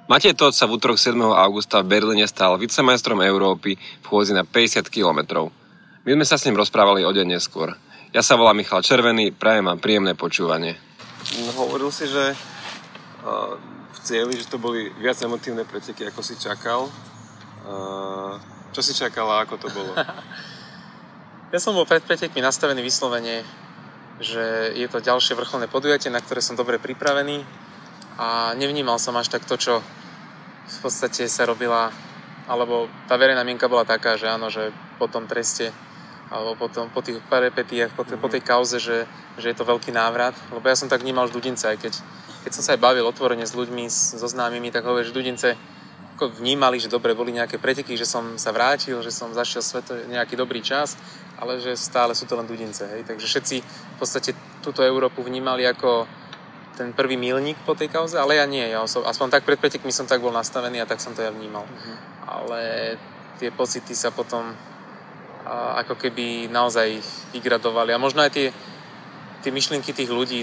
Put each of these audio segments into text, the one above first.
Matej Todt sa v útorok 7. augusta v Berlíne stal vicemajstrom Európy v chôdzi na 50 km. My sme sa s ním rozprávali o deň neskôr. Ja sa volám Michal Červený, prajem vám príjemné počúvanie. Hovoril si, že v cieli, že to boli viac emotívne preteky, ako si čakal. Čo si čakal a ako to bolo? Ja som bol pred pretekmi nastavený vyslovene, že je to ďalšie vrcholné podujatie, na ktoré som dobre pripravený a nevnímal som až tak to, čo v podstate sa robila, alebo tá verejná mienka bola taká, že áno, že po tom treste alebo po tých peripetiách, po tej kauze, že je to veľký návrat, lebo ja som tak vnímal už Dudince, aj keď som sa aj bavil otvorene s ľuďmi, so známymi, tak hovorím, že Dudince ako vnímali, že dobre, boli nejaké preteky, že som sa vrátil, že som zašiel nejaký dobrý čas, ale že stále sú to len Dudince, hej. Takže všetci v podstate túto Európu vnímali ako ten prvý míľnik po tej kauze, ale ja nie. Aspoň tak pred pretekmi som tak bol nastavený a tak som to ja vnímal. Ale tie pocity sa potom ako keby naozaj vygradovali. A možno aj tie myšlienky tých ľudí,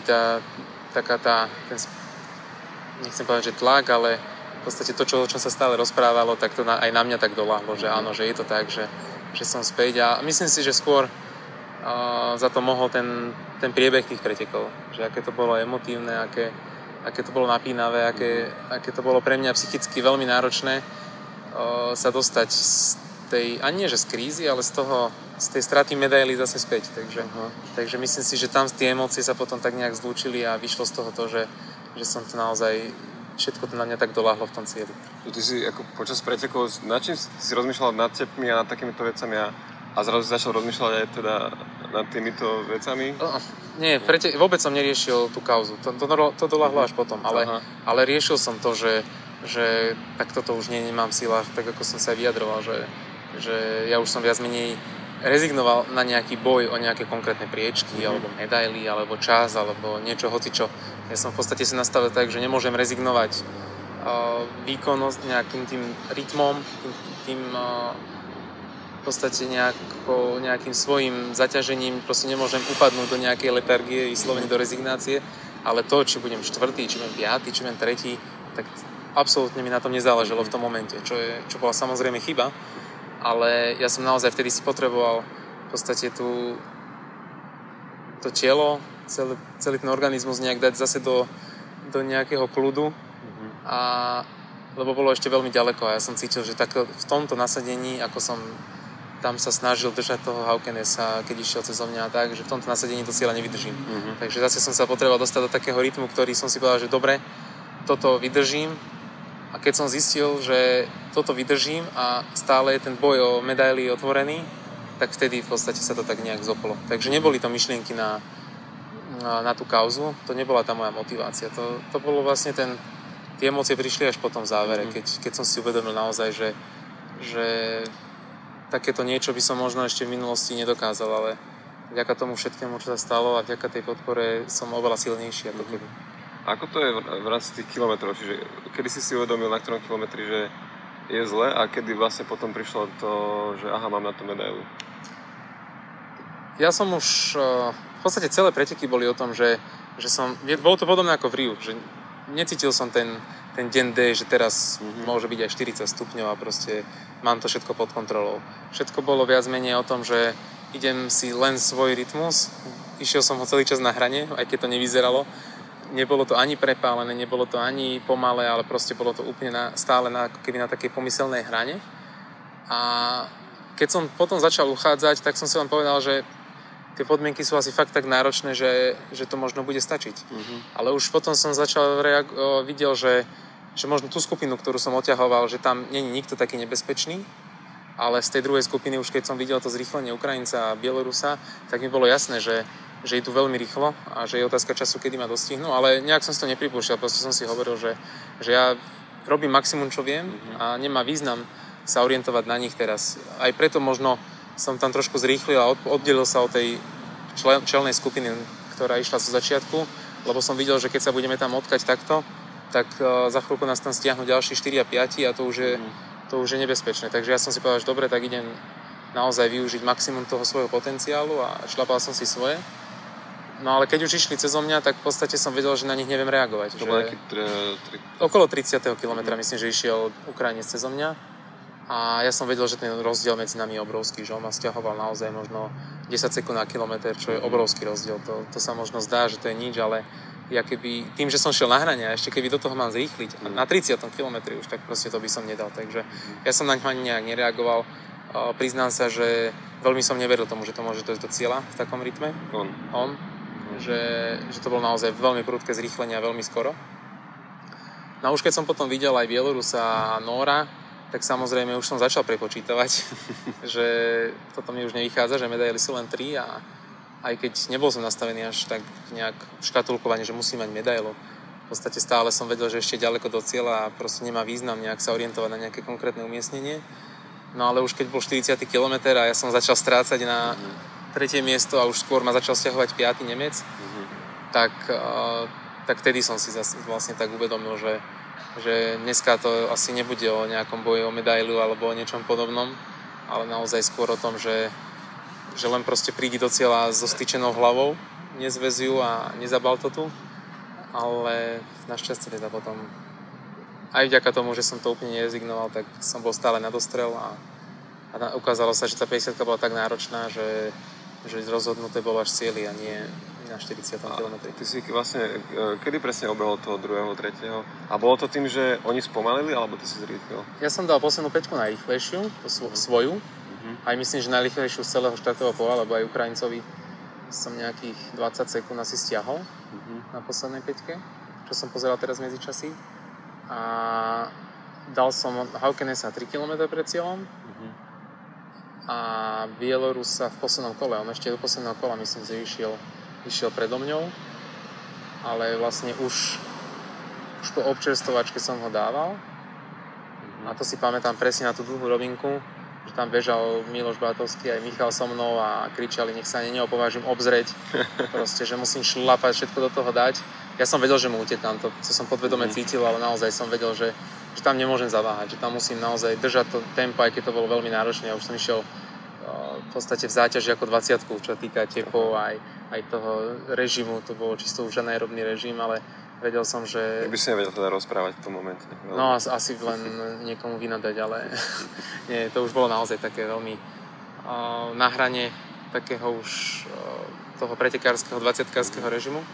nechcem povedať, že tlak, ale v podstate to, o čom sa stále rozprávalo, tak to aj na mňa tak doľahlo, že áno, že je to tak, že som späť. A myslím si, že skôr za to mohol ten priebeh tých pretekov. Že aké to bolo emotívne, aké to bolo napínavé, aké to bolo pre mňa psychicky veľmi náročné sa dostať z tej, ani nie že z krízy, ale z tej straty medailí zase späť. Takže myslím si, že tam tie emócie sa potom tak nejak zlúčili a vyšlo z toho to, že som to naozaj všetko to na mňa tak doľahlo v tom cieli. Ty si ako počas pretekov, nad čím si rozmýšľal nad tepmi a nad takýmito vecami a zrazu začal rozmýšľať aj teda nad týmito vecami? Nie, vôbec som neriešil tú kauzu. To doľahlo až potom, ale riešil som to, že tak toto už nemám v silách, tak ako som sa vyjadroval, že ja už som viac menej rezignoval na nejaký boj o nejaké konkrétne priečky, alebo medaily, alebo čas, alebo niečo hocičo. Ja som v podstate si nastavil tak, že nemôžem rezignovať výkonnosť nejakým tým rytmom, tým v podstate nejakým svojim zaťažením, proste nemôžem upadnúť do nejakej letargie, vyslovene do rezignácie, ale to, či budem štvrtý, či budem piatý, či budem tretí, tak absolútne mi na tom nezáležalo v tom momente, čo bola samozrejme chyba, ale ja som naozaj vtedy si potreboval v podstate to telo, celý ten organizmus nejak dať zase do nejakého kľudu, lebo bolo ešte veľmi ďaleko a ja som cítil, že tak v tomto nasadení, ako som tam sa snažil držať toho Haukenesa, keď išiel cez mňa tak, že v tomto nasadení to cieľa nevydržím. Takže zase som sa potreboval dostať do takého rytmu, ktorý som si povedal, že dobre, toto vydržím. A keď som zistil, že toto vydržím a stále je ten boj o medaily otvorený, tak vtedy v podstate sa to tak nejak zoplo. Takže neboli to myšlienky na tú kauzu, to nebola tá moja motivácia. To bolo vlastne tie emócie prišli až po tom závere, keď som si uvedomil naozaj, že takéto niečo by som možno ešte v minulosti nedokázal, ale vďaka tomu všetkému, čo sa stalo a vďaka tej podpore som oveľa silnejší ako kedy. Ako to je v rámci tých kilometrov? Čiže kedy si uvedomil, na ktorom kilometri, že je zle a kedy vlastne potom prišlo to, že aha, mám na to medailu? Ja som už v podstate celé preteky boli o tom, že bolo to podobné ako v Riu, že necítil som ten deň D, že teraz môže byť aj 40 stupňov a proste mám to všetko pod kontrolou. Všetko bolo viac menej o tom, že idem si len svoj rytmus, išiel som ho celý čas na hrane, aj keď to nevyzeralo. Nebolo to ani prepálené, nebolo to ani pomalé, ale proste bolo to úplne stále keby na takej pomyselnej hrane. A keď som potom začal uchádzať, tak som si len povedal, že tie podmienky sú asi fakt tak náročné, že to možno bude stačiť. Ale už potom som videl, že možno tú skupinu, ktorú som odťahoval, že tam nie je nikto taký nebezpečný, ale z tej druhej skupiny už keď som videl to zrýchlenie Ukrajinca a Bielorusa, tak mi bolo jasné, že idú veľmi rýchlo a že je otázka času, kedy ma dostihnú, ale nejak som si to nepripúšťal, proste som si hovoril, že ja robím maximum, čo viem a nemá význam sa orientovať na nich teraz. Aj preto možno som tam trošku zrýchlil a oddelil sa od tej čelnej skupiny, ktorá išla zo začiatku, lebo som videl, že keď sa budeme tam odkať takto, tak za chvíľku nás tam stiahnu ďalší 4 a 5 a to už je nebezpečné. Takže ja som si povedal, že dobre, tak idem naozaj využiť maximum toho svojho potenciálu a šlapal som si svoje. No ale keď už išli cezo mňa, tak v podstate som vedel, že na nich neviem reagovať. To bol nejaký... Okolo 30. kilometra myslím, že išiel Ukrajinec cezo mňa. A ja som vedel, že ten rozdiel medzi nami je obrovský, že on ma stiahoval naozaj možno 10 sekúnd na kilometr, čo je obrovský rozdiel. To sa možno zdá, že to je nič, ale ja keby, tým, že som šiel na hrane a ešte keby do toho mám zrýchliť na 30. kilometri už, tak proste to by som nedal. Takže ja som na ňa ani nejak nereagoval. Priznám sa, že veľmi som neveril tomu, že to môže dojsť do cieľa v takom rytme. On. Že to bolo naozaj veľmi prudké zrýchlenie a veľmi skoro. No a už keď som potom videl aj Bielorusa a Nóra, tak samozrejme už som začal prepočítavať, že toto mi už nevychádza, že medaily sú len 3 a aj keď nebol som nastavený až tak nejak škatulkovanie, že musím mať medailu. V podstate stále som vedel, že ešte ďaleko do cieľa a proste nemá význam nejak sa orientovať na nejaké konkrétne umiestnenie. No ale už keď bol 40. kilometr a ja som začal strácať na 3. miesto a už skôr ma začal stiahovať 5. Nemec, tak vtedy som si vlastne tak uvedomil, že dneska to asi nebude o nejakom boji o medailu alebo o niečom podobnom, ale naozaj skôr o tom, že len proste prídi do cieľa so styčenou hlavou, nezväz ju a nezabal to tu, ale našťastie teda potom aj vďaka tomu, že som to úplne nerezignoval, tak som bol stále na dostrel a ukázalo sa, že tá 50 bola tak náročná, že rozhodnuté bolo až cieli a nie na 40. kilometri. Ty si vlastne, kedy presne obehol toho 2., 3. A bolo to tým, že oni spomalili, alebo ty si zrýchlil? Ja som dal poslednú peťku najrýchlejšiu, svoju. Aj myslím, že najrýchlejšiu z celého štartového pola, lebo aj Ukrajincovi som nejakých 20 sekúnd asi stiahol na poslednej peťke, čo som pozeral teraz medzičasy. A dal som Haukenesa 3 km pred cieľom. A Bielorusa v poslednom kole, on ešte do posledného kola myslím, že išiel predo mňou, ale vlastne už po občerstovačke som ho dával a to si pamätám presne na tú dlhú rovinku, že tam bežal Miloš Bátovský aj Michal so mnou a kričali, nech sa neopovážim obzrieť, proste, že musím šlapať, všetko do toho dať. Ja som vedel, že mu utekám, to som podvedome cítil, ale naozaj som vedel, že tam nemôžem zaváhať, že tam musím naozaj držať to tempo, aj keď to bolo veľmi náročné. Ja už som išiel v podstate v záťaži ako 20-ku, čo týka tepov aj toho režimu, to bolo čisto už anaerobný režim, ale vedel som, že... By si nevedel teda rozprávať v tom momente. Veľmi. No asi len niekomu vynadať, ale nie, to už bolo naozaj také veľmi na hrane takého už toho pretekárskeho, 20-kárskeho režimu.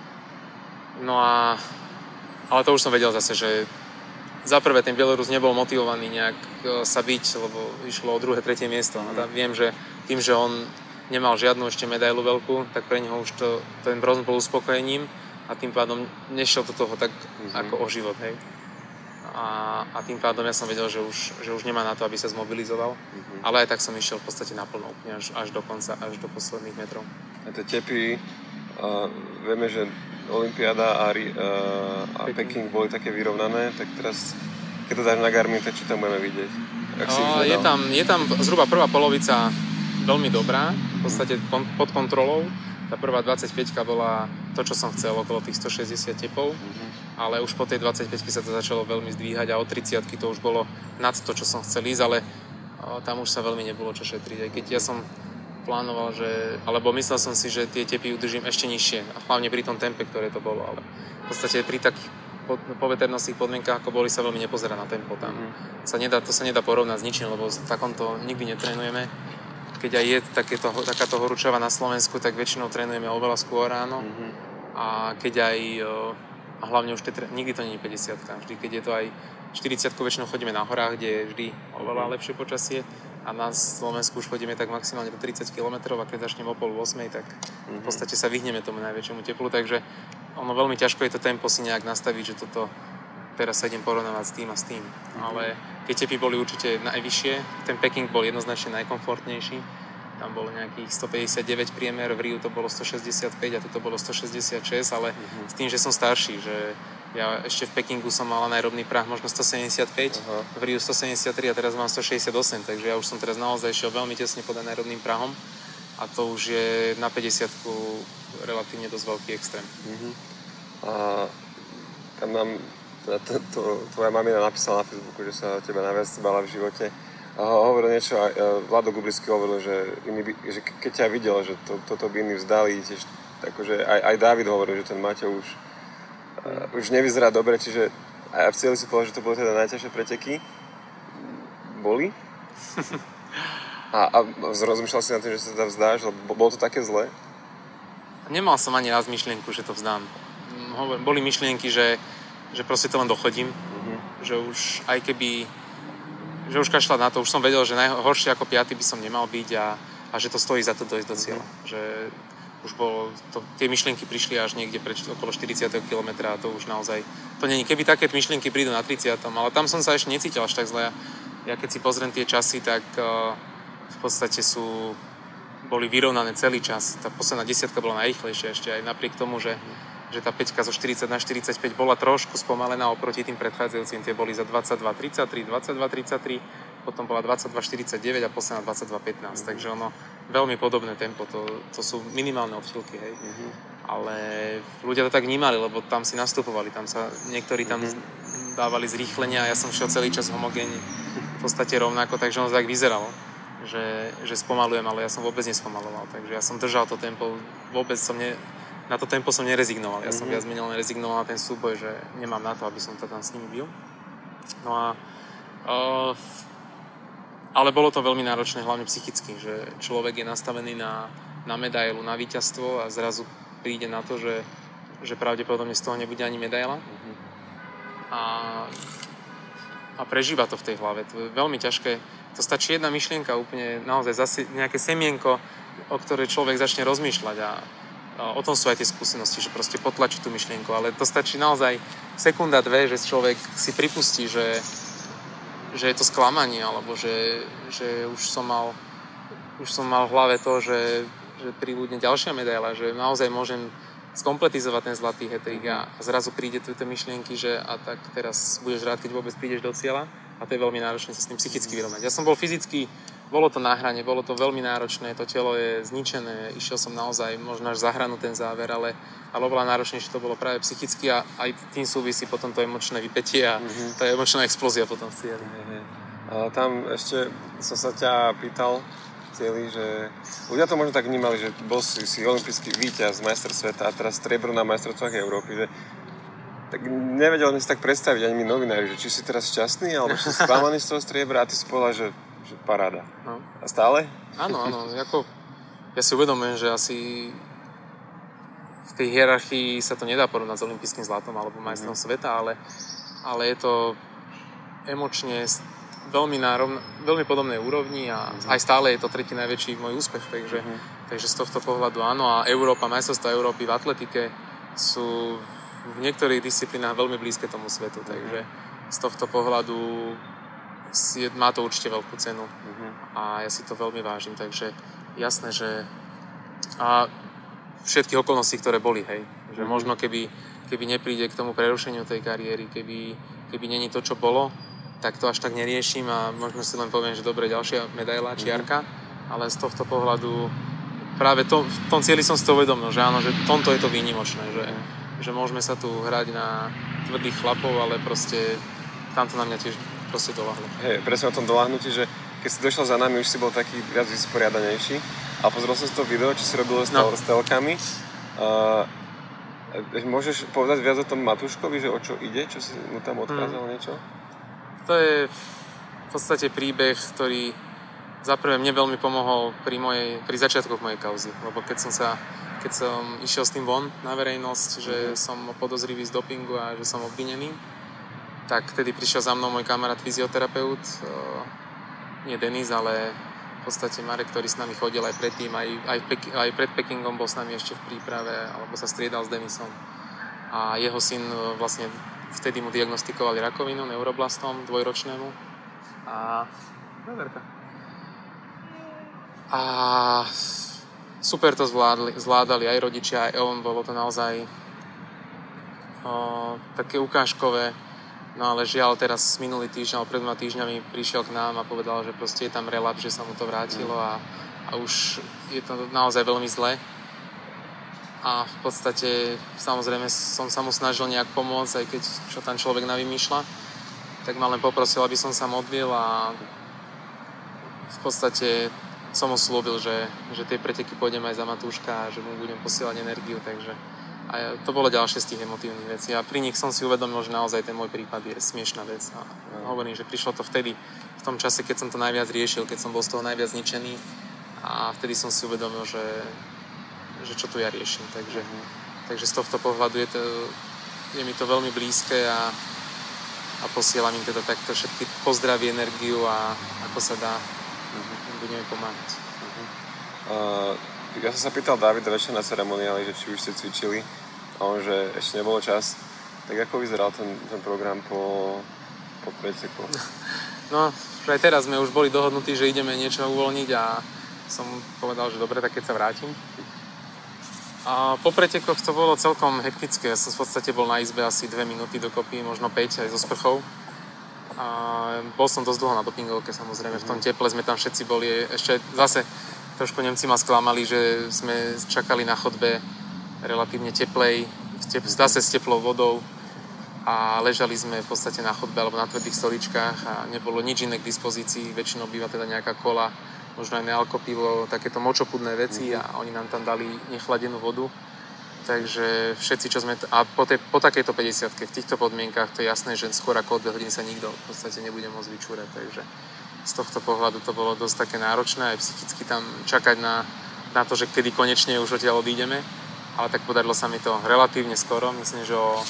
No ale to už som vedel zase, že za prvé, ten Bielorus nebol motivovaný nejak sa biť, lebo išlo o 2., 3. miesto. A viem, že tým, že on nemal žiadnu ešte medailu veľkú, tak pre neho už ten bronz bol uspokojením a tým pádom nešiel do toho tak ako o život. Hej. A tým pádom ja som vedel, že už nemá na to, aby sa zmobilizoval. Ale aj tak som išiel v podstate naplno úplne až do konca, až do posledných metrov. A tie tepy, vieme, že Olympiáda a Peking boli také vyrovnané, tak teraz, keď to dáš na Garmin, tak čo tam budeme vidieť? Je tam zhruba prvá polovica veľmi dobrá, v podstate pod kontrolou. Tá prvá 25 bola to, čo som chcel, okolo tých 160 tepov, ale už po tej 25 sa to začalo veľmi zdvíhať a od 30 to už bolo nad to, čo som chcel ísť, ale tam už sa veľmi nebolo čo šetriť. Aj keď ja som plánoval, alebo myslel som si, že tie tepy udržím ešte nižšie, a hlavne pri tom tempe, ktoré to bolo, ale v podstate pri takých poveternostných podmienkach, ako boli, sa veľmi nepozerá na tempo. Tam to sa nedá porovnať s ničím, lebo v takomto nikdy netrénujeme. Keď aj je takáto horúčava na Slovensku, tak väčšinou trénujeme oveľa skôr ráno. A keď aj, a hlavne už nikdy to nie je 50-ka, vždy keď je to aj 40-ku väčšinou chodíme na horách, kde je vždy oveľa lepšie počasie. A na Slovensku už chodíme tak maximálne do 30 km a keď začneme o 7:30, tak v podstate sa vyhneme tomu najväčšiemu teplu, takže ono veľmi ťažko je to tempo si nejak nastaviť, že toto teraz sa idem porovnávať s tým a s tým. Ale keď tepy boli určite najvyššie, ten Peking bol jednoznačne najkomfortnejší, tam bolo nejakých 159 priemer, v Riu to bolo 165 a toto bolo 166, ale s tým, že som starší, že ja ešte v Pekingu som mal anaerobný prah možno 175, v Riu 173 a teraz mám 168, takže ja už som teraz naozaj šiel veľmi tesne pod anaerobným prahom a to už je na 50-ku relatívne dosť veľký extrém. A tam nám tvoja mamina napísala na Facebooku, že sa teba najviac bála v živote. Hovoril niečo, Vlado Gublický hovoril, že keď ťa videl, že toto by iní vzdali, tiež akože aj Dávid hovoril, že ten Maťo už nevyzerá dobre, čiže aj v cieli si povedal, že to bolo teda najťažšie preteky. Boli? A rozmýšľal si na tým, že sa teda vzdáš, lebo bolo to také zlé? Nemal som ani raz myšlienku, že to vzdám. Boli myšlienky, že proste to len dochodím. Že už aj keby... Že už kašľať na to. Už som vedel, že najhoršie ako 5. by som nemal byť a že to stojí za to dojsť do cieľa. Že už tie myšlienky prišli až niekde okolo 40. kilometra a to už naozaj... To není. Keby také myšlienky prídu na 30. Ale tam som sa ešte necítil až tak zle. Ja keď si pozriem tie časy, tak v podstate boli vyrovnané celý čas. Tá posledná 10 bola najrýchlejšia ešte aj napriek tomu, že tá 5 zo 40 na 45 bola trošku spomalená oproti tým predchádzajúcim. Tie boli za 22.33, 22.33, potom bola 22.49 a posledná 22.15. Takže ono veľmi podobné tempo. To sú minimálne odchýlky, hej. Ale ľudia to tak vnímali, lebo tam si nastupovali. Niektorí tam dávali zrýchlenia a ja som šiel celý čas homogénne. V podstate rovnako, takže ono tak vyzeralo. Že spomalujem, ale ja som vôbec nespomaloval. Takže ja som držal to tempo, na to tempo som nerezignoval. Ja som viac menej len rezignoval na ten súboj, že nemám na to, aby som to tam s nimi bil. No a ale bolo to veľmi náročné, hlavne psychicky, že človek je nastavený na medailu, na víťazstvo a zrazu príde na to, že pravdepodobne z toho nebude ani medaila. A prežíva to v tej hlave. To je veľmi ťažké. To stačí jedna myšlienka, úplne naozaj zase nejaké semienko, o ktorej človek začne rozmýšľať a o tom sú aj tie skúsenosti, že proste potlačí tú myšlienku, ale to stačí naozaj sekunda, dve, že človek si pripustí, že je to sklamanie, alebo že už som mal v hlave to, že pribudne ďalšia medaila, že naozaj môžem skompletizovať ten zlatý hat-trick a zrazu príde tu tie myšlienky, že a tak teraz budeš rád, keď vôbec prídeš do cieľa a to je veľmi náročné sa s tým psychicky vyrovnať. Ja som bol fyzicky, bolo to na hrane, bolo to veľmi náročné, to telo je zničené, išiel som naozaj možno až za hranu ten záver, ale oveľa náročnejšie to bolo práve psychicky a aj tým súvisí potom to emočné vypätie a tá emočná explózia potom v cieli. Tam ešte som sa ťa pýtal cieli, že ľudia to možno tak vnímali, že bol si olympijský víťaz, majster sveta a teraz striebro na majstrovstvách Európy, že tak nevedel si tak predstaviť ani my novinári, že či si teraz šťastný, alebo si sklamaný z toho striebra a ty si povedal, že paráda. No. A stále? Áno, ja si uvedomujem, že asi v tej hierarchii sa to nedá porovnať s olympijským zlatom alebo majstrom sveta, ale je to emočne veľmi podobnej úrovni a aj stále je to tretí najväčší môj úspech, takže z tohto pohľadu áno. A majstrovstvá Európy v atletike sú v niektorých disciplínách veľmi blízke tomu svetu, takže z tohto pohľadu má to určite veľkú cenu a ja si to veľmi vážim, takže jasné, že a všetkých okolností, ktoré boli, hej, že možno keby nepríde k tomu prerušeniu tej kariéry, keby není to, čo bolo, tak to až tak neriešim a možno si len poviem, že dobre, ďalšia medaila, čiarka, ale z tohto pohľadu práve v tom cieli som si to uvedomil, že áno, že tomto je to výnimočné, že môžeme sa tu hrať na tvrdých chlapov, ale proste tamto na mňa tiež proste doľahlo. Hej, presne o tom doľahnutí, že keď si došiel za nami, už si bol taký viac vysporiadanejší a pozrel som si to video, čo si robil s telkami. Môžeš povedať viac o tom Matúškovi, že o čo ide, čo si mu tam odkázal niečo? To je v podstate príbeh, ktorý zaprvé mne veľmi pomohol pri začiatkoch mojej kauzy, lebo keď som išiel s tým von na verejnosť, že som podozrivý z dopingu a že som obvinený, tak vtedy prišiel za mnou môj kamarát fyzioterapeut, nie Denis, ale v podstate Marek, ktorý s nami chodil aj predtým, aj pred Pekingom bol s nami ešte v príprave, alebo sa striedal s Denisom. A jeho syn vlastne vtedy mu diagnostikovali rakovinu, neuroblastom dvojročnému. A super to zvládali aj rodičia, aj on, bolo to naozaj také ukážkové. No ale žiaľ, teraz minulý týždeň, alebo pred 2 týždňami prišiel k nám a povedal, že proste je tam relaps, že sa mu to vrátilo a už je to naozaj veľmi zle. A v podstate, samozrejme, som sa mu snažil nejak pomôcť, aj keď čo tam človek navymýšľa. Tak ma len poprosil, aby som sa modlil a v podstate som ho slúbil, že tie preteky pôjdem aj za Matúška a že mu budem posielať energiu, takže a to bolo ďalšie z tých emotívnych vecí a pri nich som si uvedomil, že naozaj ten môj prípad je smiešná vec a hovorím, že prišlo to vtedy, v tom čase, keď som to najviac riešil, keď som bol z toho najviac zničený a vtedy som si uvedomil, že čo tu ja riešim, takže z tohto pohľadu je mi to veľmi blízke a posielam im teda takto všetky pozdravy, energiu a ako sa dá, budeme pomáhať. Ja som sa pýtal Davida večer na ceremoniáli, že či už ste cvičili a on, že ešte nebolo čas. Tak ako vyzeral ten program po preteku? No, aj teraz sme už boli dohodnutí, že ideme niečo uvoľniť a som povedal, že dobre, tak keď sa vrátim. A po pretekoch to bolo celkom hektické. Ja som v podstate bol na izbe asi 2 minúty dokopy, možno 5 aj so sprchou. A bol som dosť dlho na dopingovke, samozrejme. V tom teple sme tam všetci boli. Ešte zase trošku Nemci ma sklamali, že sme čakali na chodbe relatívne teplej, zase s teplou vodou a ležali sme v podstate na chodbe alebo na tvrdých stoličkách a nebolo nič iné k dispozícii. Väčšinou býva teda nejaká kola, možno aj nealkopivo, takéto močopudné veci a oni nám tam dali nechladenú vodu. Takže všetci, čo sme... A po takejto 50-ke, v týchto podmienkach, to je jasné, že skôr ako o 2 hodiny sa nikto v podstate nebude môcť vyčúrať. Takže z tohto pohľadu to bolo dosť také náročné, aj psychicky tam čakať na to, že kedy konečne už odtiaľ odídeme. Ale tak podarilo sa mi to relatívne skoro, myslím, že o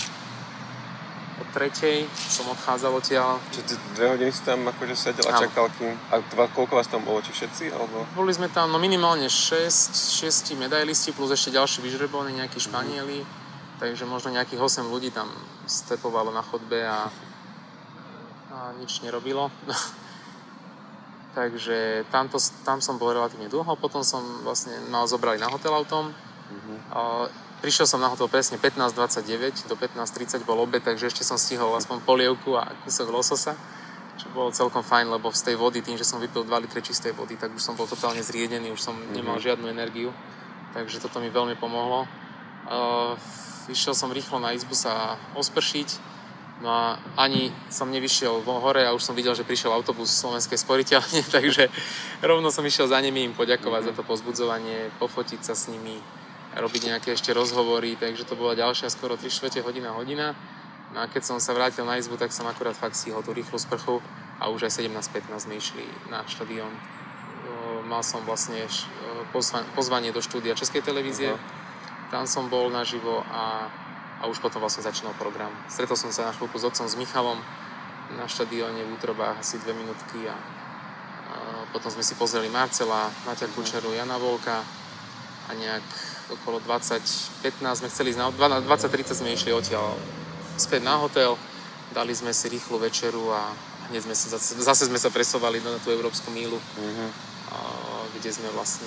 3:00 som odchádzal odtiaľ. Čiže 2 hodiny si tam akože sedel a čakal kým... A koľko vás tam bolo? Či všetci? Alebo... Boli sme tam minimálne 6 medailisti plus ešte ďalší vyžrebovaní, nejakí Španieli. Takže možno nejakých 8 ľudí tam stepovalo na chodbe a nič nerobilo. Takže tam som bol relatívne dlho, potom som vlastne zobrali na hotel autom. Prišiel som na hotel presne 15:29, do 15:30 bol obed, takže ešte som stihol aspoň polievku a kúsok lososa, čo bolo celkom fajn, lebo z tej vody, tým, že som vypil 2 litre čistej vody, tak už som bol totálne zriedený, už som nemal žiadnu energiu, takže toto mi veľmi pomohlo. Išiel som rýchlo na izbu sa ospršiť, no a ani som nevyšiel hore a už som videl, že prišiel autobus Slovenskej sporiteľne, takže rovno som išiel za nimi im poďakovať za to povzbudzovanie, pofotiť sa s nimi, robiť nejaké ešte rozhovory, takže to bola ďalšia skoro 3/4 hodina. No a keď som sa vrátil na izbu, tak som akurát fakt stihol tú rýchlu sprchu a už aj 17:15 sme išli na štadión. Mal som vlastne pozvanie do štúdia Českej televízie, tam som bol naživo a už potom vlastne začínal program. Stretol som sa na chvíľku s otcom, s Michalom na štadióne v Útrobách asi 2 minútky a potom sme si pozreli Marcela, Maťa Kučeru, Jana Volka a nejak okolo 20:15 sme chceli ísť, 20:30 sme išli odtiaľ späť na hotel, dali sme si rýchlu večeru a hneď sme sa zase sme sa presovali na tú európsku mílu, kde sme vlastne...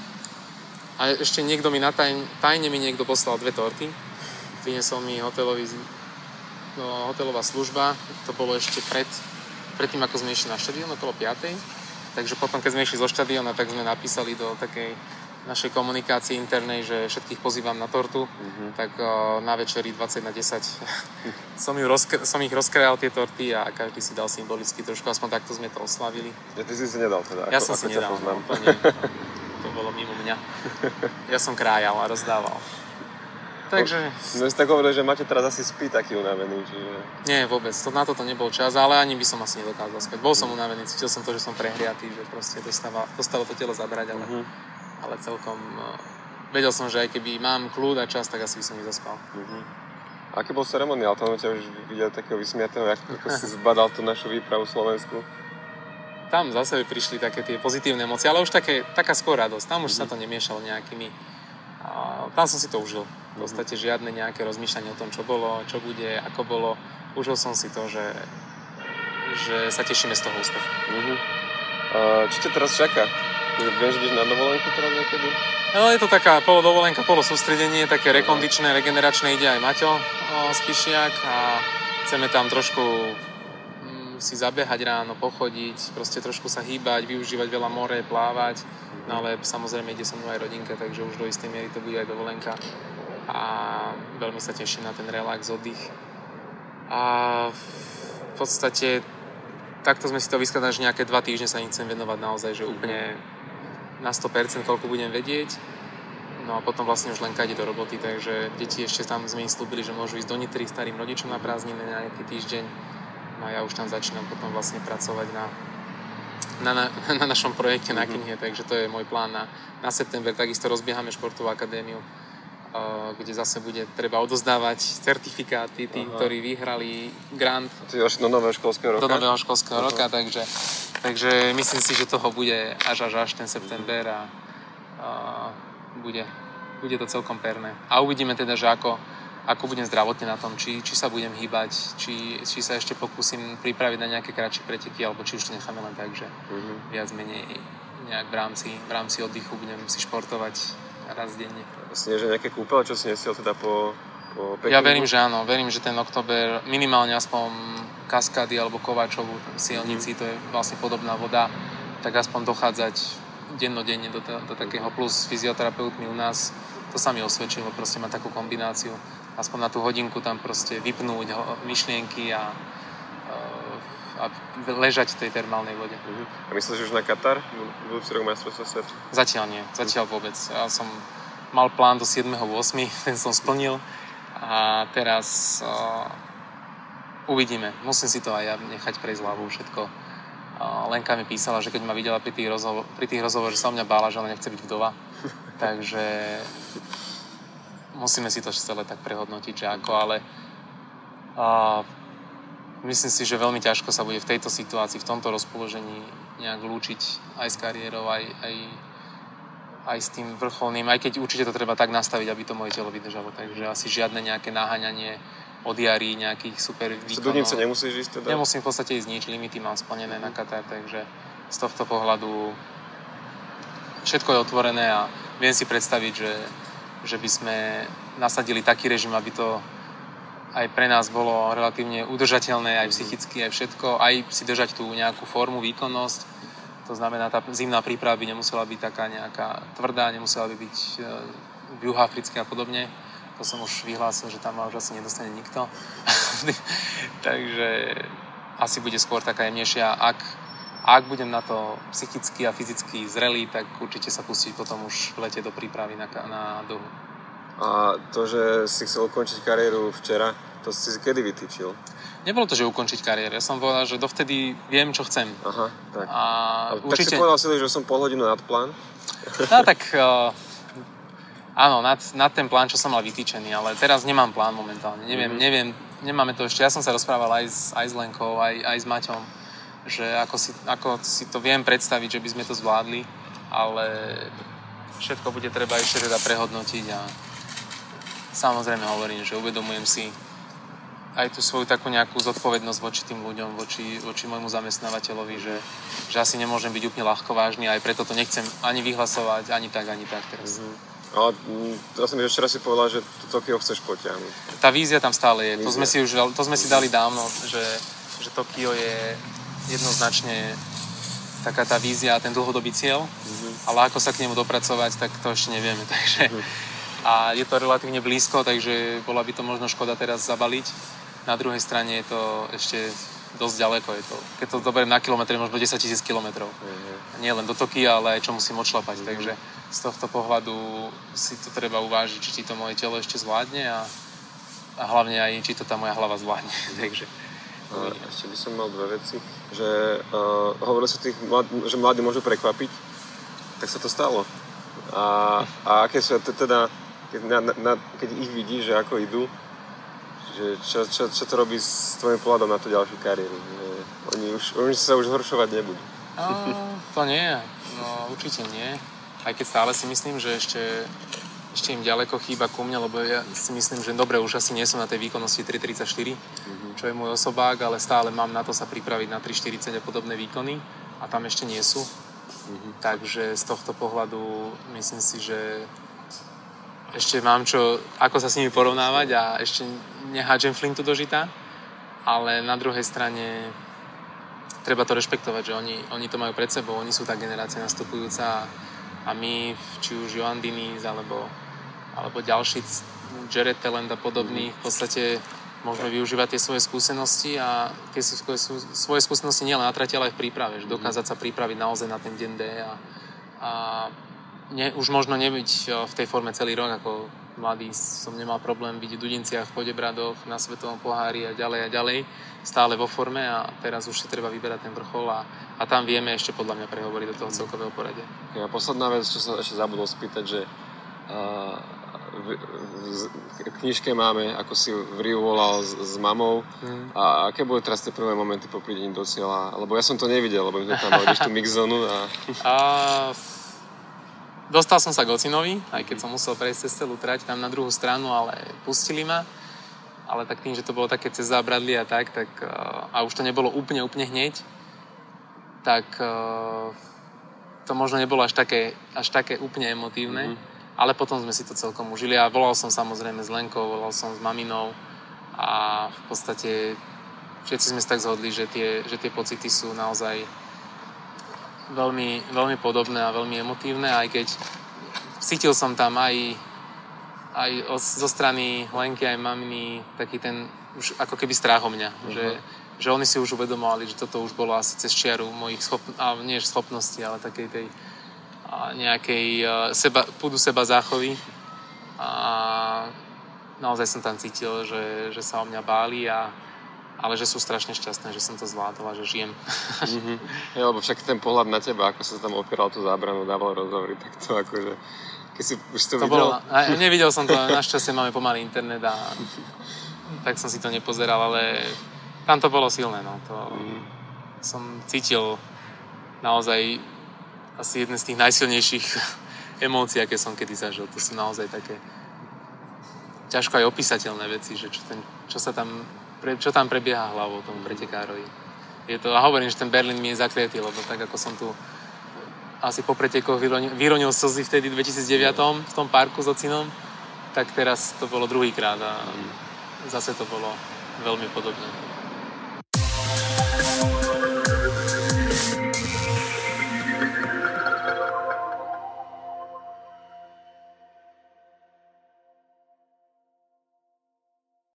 A ešte niekto mi tajne mi niekto poslal 2 torty, priniesol mi hotelová služba, to bolo ešte predtým, ako sme išli na štadión, okolo 5:00, takže potom, keď sme išli zo štadióna, tak sme napísali do takej našej komunikácii internej, že všetkých pozývam na tortu, tak na večeri 20:10 som ich rozkrajal tie torty a každý si dal symbolicky trošku, aspoň takto sme to oslavili. Ja ty si nedal teda? Ja som si nedal, to bolo mimo mňa. Ja som krájal a rozdával. Takže... No si tak hovoril, že máte teraz asi spí taký unavený, čiže... Nie, vôbec, na toto nebol čas, ale ani by som asi nedokázal spať. Bol som unavený, cítil som to, že som prehriatý, že proste dostalo to telo zabrať, ale celkom vedel som, že aj keby mám kľud a čas, tak asi by som nezaspal. Aký bol ceremoniál? Tam ťa už videl takého vysmiatého, ako si zbadal tú našu výpravu Slovensku. Tam zase prišli také tie pozitívne emócie, ale už taká skôr radosť. Tam už sa to nemiešalo nejakými... Tam som si to užil. V podstate žiadne nejaké rozmýšľanie o tom, čo bolo, čo bude, ako bolo. Užil som si to, že sa tešíme z toho úspechu. Čo ťa teraz čaká? Vieš, ideš na dovolenku teraz niekedy? No, je to taká polodovolenka, polosústredenie, také rekondičné, regeneračné, ide aj Maťo Spišiak a chceme tam trošku si zabehať ráno, pochodiť, proste trošku sa hýbať, využívať veľa more, plávať, no ale samozrejme ide so mnou aj rodinka, takže už do istej miery to bude aj dovolenka a veľmi sa teším na ten relax, oddych a v podstate takto sme si to vyskladali, že nejaké 2 týždne sa nechcem venovať naozaj, že úplne na 100%, koľko budem vedieť. No a potom vlastne už Lenka ide do roboty, takže deti ešte tam sme im slúbili, že môžu ísť do Nitry starým rodičom na prázdniny na nejaký týždeň. No a ja už tam začínam potom vlastne pracovať na našom projekte na knihe, takže to je môj plán na september. Takisto rozbiehame športovú akadémiu, kde zase bude treba odozdávať certifikáty tým, ktorí vyhrali grant do nového školského roka. Takže myslím si, že toho bude až ten september a bude to celkom perné. A uvidíme teda, že ako budem zdravotne na tom, či sa budem hýbať, či sa ešte pokúsim pripraviť na nejaké kratšie preteky, alebo či už to necháme len tak, že viac menej nejak v rámci oddychu budem si športovať raz denne. Sneže nejaké kúpele, čo si nesiel teda po Pekingu? Ja verím, že áno. Verím, že ten október minimálne aspoň Kaskády alebo Kováčovú Sielnici, to je vlastne podobná voda, tak aspoň dochádzať dennodenne do takého, plus fyzioterapeutmi u nás, to sa mi osvedčilo, proste mať takú kombináciu. Aspoň na tú hodinku tam proste vypnúť myšlienky a ležať v tej termálnej vode. A myslíš už na Katar? Budúci rok majstrovstvá sveta? Zatiaľ nie, zatiaľ vôbec. Ja som mal plán do 7.8., ten som splnil a teraz uvidíme. Musím si to aj ja nechať prejsť hlavou všetko. Lenka mi písala, že keď ma videla pri tých rozhovoroch, že sa o mňa bála, že ona nechce byť vdova. Takže musíme si to celé tak prehodnotiť, že ako, ale myslím si, že veľmi ťažko sa bude v tejto situácii, v tomto rozpoložení nejak lúčiť aj s kariérou, aj s tým vrcholným, aj keď určite to treba tak nastaviť, aby to moje telo vydržalo. Takže asi žiadne nejaké naháňanie od jary, nejakých super výkonov. Studnice nemusíš ísť teda? Nemusím v podstate ísť nič, limity mám splnené na Katar, takže z tohto pohľadu všetko je otvorené a viem si predstaviť, že by sme nasadili taký režim, aby to aj pre nás bolo relatívne udržateľné, aj psychicky, aj všetko, aj si držať tú nejakú formu, výkonnosť. To znamená, tá zimná príprava by nemusela byť taká nejaká tvrdá, nemusela by byť v juhoafrické a podobne. To som už vyhlásil, že tam ma už asi nedostane nikto. Takže asi bude skôr taká jemnejšia. Ak budem na to psychicky a fyzicky zrelý, tak určite sa pustiť potom už v lete do prípravy na Dohu. A to, že si chcel ukončiť kariéru včera, to si kedy vytýčil? Nebolo to, že ukončiť kariéru. Ja som povedal, že dovtedy viem, čo chcem. Aha, tak. A určite... Tak si povedal si, že som pol hodinu nad plán? No tak... Áno, nad ten plán, čo som mal vytýčený, ale teraz nemám plán momentálne. Neviem, nemáme to ešte. Ja som sa rozprával aj s Lenkou, aj s Maťom, že ako si to viem predstaviť, že by sme to zvládli, ale všetko bude treba ešte teda prehodnotiť a samozrejme hovorím, že uvedomujem si aj tú svoju takú nejakú zodpovednosť voči tým ľuďom, voči môjmu zamestnávateľovi, že asi nemôžem byť úplne ľahkovážny a aj preto to nechcem ani vyhlasovať, ani tak teraz. Ale to že včera si povedal, že to Tokio chceš potiahnuť. Tá vízia tam stále je. To sme si dali dávno, že Tokio je jednoznačne taká tá vízia a ten dlhodobý cieľ, ale ako sa k nemu dopracovať, tak to ešte nevieme. Takže, a je to relatívne blízko, takže bola by to možno škoda teraz zabaliť. Na druhej strane je to ešte dosť ďaleko. Keď to doberiem na kilometre, možno 10 000 kilometrov. Nie len do Tokia, ale aj čo musím odšlapať. Takže z tohto pohľadu si to treba uvážiť, či to moje telo ešte zvládne a hlavne aj, či to tá moja hlava zvládne. Takže ešte by som mal dve veci, že hovorili sa že mladí môžu prekvapiť, tak sa to stalo. A aké sú teda, keď ich vidíš, že ako idú, že čo to robí s tvojím pohľadom na tú ďalšiu kariéru? Oni sa už zhoršovať nebudú. To nie, no určite nie. Aj keď stále si myslím, že ešte im ďaleko chýba ku mne, lebo ja si myslím, že dobre, už asi nie som na tej výkonnosti 3.34, čo je môj osobák, ale stále mám na to sa pripraviť na 3.40 a podobné výkony a tam ešte nie sú. Takže z tohto pohľadu myslím si, že ešte mám ako sa s nimi porovnávať a ešte nehádžem flintu do žita, ale na druhej strane treba to rešpektovať, že oni to majú pred sebou, oni sú tá generácia nastupujúca a my, či už Joan Diniz alebo ďalší Jared Talent a podobný, v podstate môžeme využívať tie svoje skúsenosti a tie svoje skúsenosti nielen na trati, ale aj v príprave, že dokázať sa pripraviť naozaj na ten deň D a už možno nebyť v tej forme celý rok, ako mladý som nemal problém byť v Dudinciach, v Podebradoch, na Svetovom pohári a ďalej, stále vo forme a teraz už si treba vyberať ten vrchol a tam vieme ešte podľa mňa prehovoriť do toho celkového poradia. A posledná vec, čo som ešte zabudol spýtať, že v knižke máme, ako si v Riu volal s mamou a aké boli teraz tie prvé momenty po prídení do cieľa? Lebo ja som to nevidel, lebo my sme tam mali tú mixzónu Dostal som sa k ocinovi, aj keď som musel prejsť cez celú trať tam na druhú stranu, ale pustili ma. Ale tak tým, že to bolo také cez zábradlie a tak a už to nebolo úplne hneď, tak to možno nebolo až také úplne emotívne. Ale potom sme si to celkom užili a volal som samozrejme s Lenkou, volal som s maminou a v podstate všetci sme sa tak zhodli, že tie pocity sú naozaj veľmi, veľmi podobné a veľmi emotívne, aj keď cítil som tam aj zo strany Lenky, aj maminy taký ten už ako keby strach o mňa, že oni si už uvedomovali, že toto už bolo asi cez čiaru mojich nie schopností, ale takej tej nejakej púdu seba záchovy a naozaj som tam cítil, že sa o mňa báli ale že sú strašne šťastné, že som to zvládol a že žijem. Lebo však ten pohľad na teba, ako sa tam opieral tú zábranu, dával rozhovory, tak to akože... Keď si už to videl... Nevidel som to, našťastie máme pomaly internet a tak som si to nepozeral, ale tam to bolo silné, no. Som cítil naozaj asi jedné z tých najsilnejších emócií, aké som kedy zažil. To sú naozaj také ťažko aj opísateľné veci, že čo tam prebieha hlavou tomu pretekárovi. A hovorím, že ten Berlín mi je zakliatý, lebo tak ako som tu asi po pretekoch vyronil slzy vtedy v 2009 v tom parku s ocinom, tak teraz to bolo druhýkrát a zase to bolo veľmi podobné.